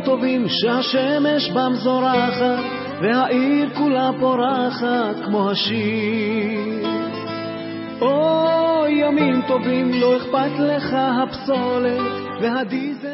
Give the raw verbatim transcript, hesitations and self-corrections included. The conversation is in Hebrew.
טובים שהשמש בם זורחת והעיר כולה פורחת כמו השיר. או ימים טובים לא אכפת לך הפסולת והדיזל